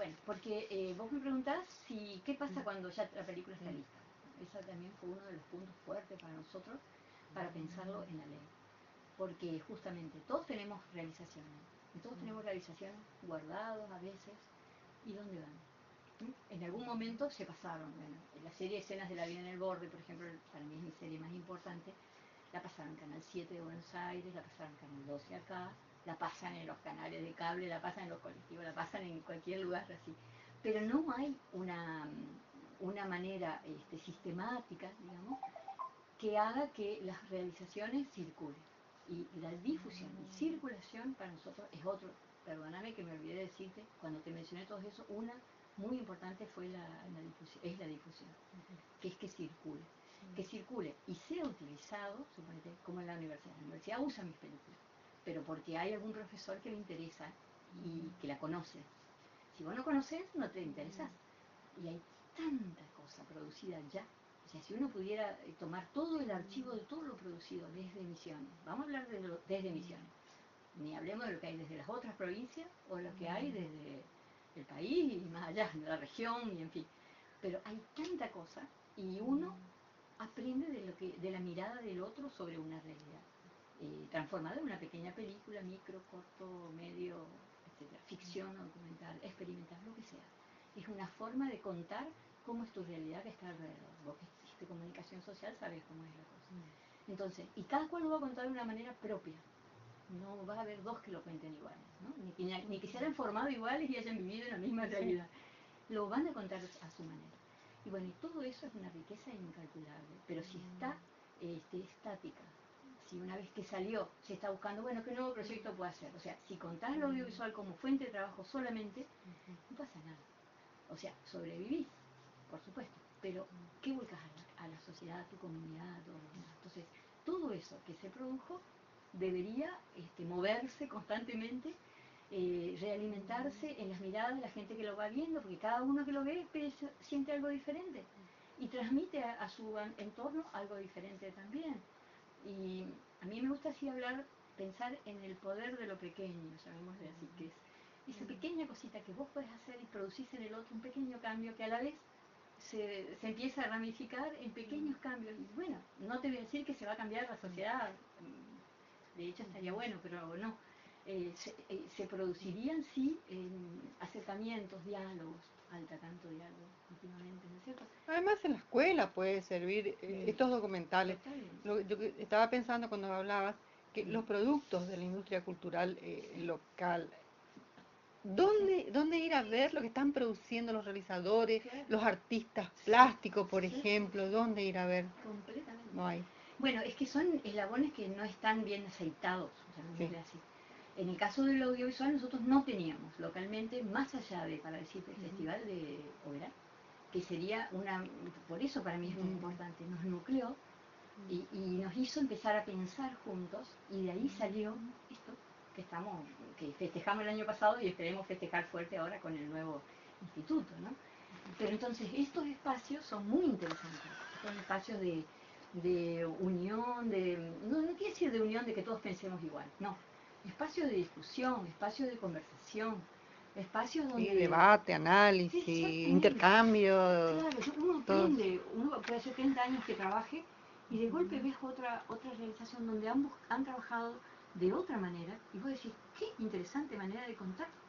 Bueno, porque vos me preguntás si qué pasa cuando ya la película está lista. Esa también fue uno de los puntos fuertes para nosotros, para pensarlo en la ley. Porque justamente todos tenemos realizaciones, y todos tenemos realizaciones guardados a veces, ¿y dónde van? En algún momento se pasaron. Bueno, en la serie Escenas de la vida en el borde, por ejemplo, para mí es mi serie más importante, la pasaron en Canal 7 de Buenos Aires, la pasaron en Canal 12 acá, la pasan en los canales de cable, la pasan en los colectivos, la pasan en cualquier lugar así. Pero no hay una manera sistemática, digamos, que haga que las realizaciones circulen. Y la difusión y circulación para nosotros es otro. Perdóname que me olvidé de decirte, cuando te mencioné todo eso, una muy importante fue la difusión, es la difusión, que es que circule y sea utilizado, suponete, como en la universidad. La universidad usa mis películas, pero porque hay algún profesor que le interesa y que la conoce. Si vos no conoces, no te interesás. Y hay tanta cosa producida ya. O sea, si uno pudiera tomar todo el archivo de todo lo producido desde Misiones, vamos a hablar desde Misiones, ni hablemos de lo que hay desde las otras provincias o lo que hay desde el país y más allá, de la región y en fin. Pero hay tanta cosa y uno aprende de la mirada del otro sobre una realidad. Transformada en una pequeña película, micro, corto, medio, etcétera, ficción, documental, experimental, lo que sea. Es una forma de contar cómo es tu realidad que está alrededor. Vos que hiciste comunicación social sabes cómo es la cosa. Entonces, y cada cual lo va a contar de una manera propia. No va a haber dos que lo cuenten iguales, ¿no? Ni que se hayan formado iguales y hayan vivido en la misma realidad. Lo van a contar a su manera. Y bueno, y todo eso es una riqueza incalculable. Pero si está estática, si una vez que salió se está buscando, bueno, ¿qué nuevo proyecto puedo hacer? O sea, si contás lo audiovisual como fuente de trabajo solamente, no pasa nada. O sea, sobrevivís, por supuesto, pero ¿qué volcas a la sociedad, a tu comunidad, a todo lo demás? Entonces, todo eso que se produjo debería moverse constantemente, realimentarse en las miradas de la gente que lo va viendo, porque cada uno que lo ve siente algo diferente y transmite a su entorno algo diferente también. Y a mí me gusta así pensar en el poder de lo pequeño, llamémosle así, que es esa pequeña cosita que vos podés hacer y producís en el otro, un pequeño cambio que a la vez se empieza a ramificar en pequeños cambios. Y bueno, no te voy a decir que se va a cambiar la sociedad, de hecho estaría bueno, pero no. Se producirían sí acercamientos, diálogos, alta tanto diálogo últimamente, ¿no es cierto? Además en la escuela puede servir estos documentales. Yo estaba pensando cuando hablabas que los productos de la industria cultural local, ¿dónde ir a ver lo que están produciendo los realizadores, Claro. los artistas plásticos, por ejemplo? ¿Dónde ir a ver? Completamente. No hay. Bueno, es que son eslabones que no están bien aceitados, llamémosle así. En el caso del audiovisual nosotros no teníamos localmente, más allá de, para decirte, el Festival de Oberá, que sería por eso para mí es muy importante, nos nucleó y nos hizo empezar a pensar juntos y de ahí salió esto que festejamos el año pasado y esperemos festejar fuerte ahora con el nuevo instituto, ¿no? Pero entonces estos espacios son muy interesantes, son espacios de unión, no quiere decir de unión de que todos pensemos igual, no, espacios de discusión, espacios de conversación, espacios donde... Sí, debate, análisis, intercambio. Claro, uno aprende, uno puede hacer 30 años que trabaje y de golpe ves otra realización donde ambos han trabajado de otra manera y vos decís, qué interesante manera de contar.